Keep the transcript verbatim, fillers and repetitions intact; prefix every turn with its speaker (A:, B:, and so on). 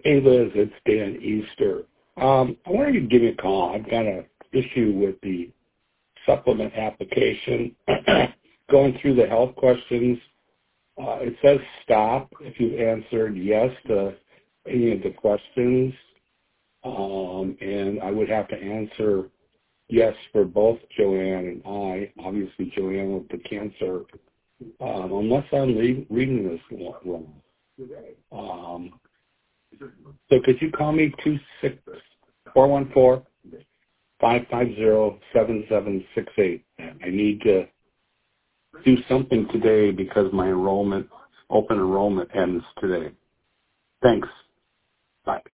A: Hey Liz, it's Dan Easter. Um, I wanted you to give me a call. I've got an issue with the supplement application. Going through the health questions, uh, it says stop if you've answered yes to any of the questions, um, and I would have to answer yes for both Joanne and I. Obviously, Joanne with the cancer, um, unless I'm re- reading this wrong. Um, so could you call me two six four one four five five zero seven seven six eight? I need to do something today because my enrollment, open enrollment ends today. Thanks. Bye.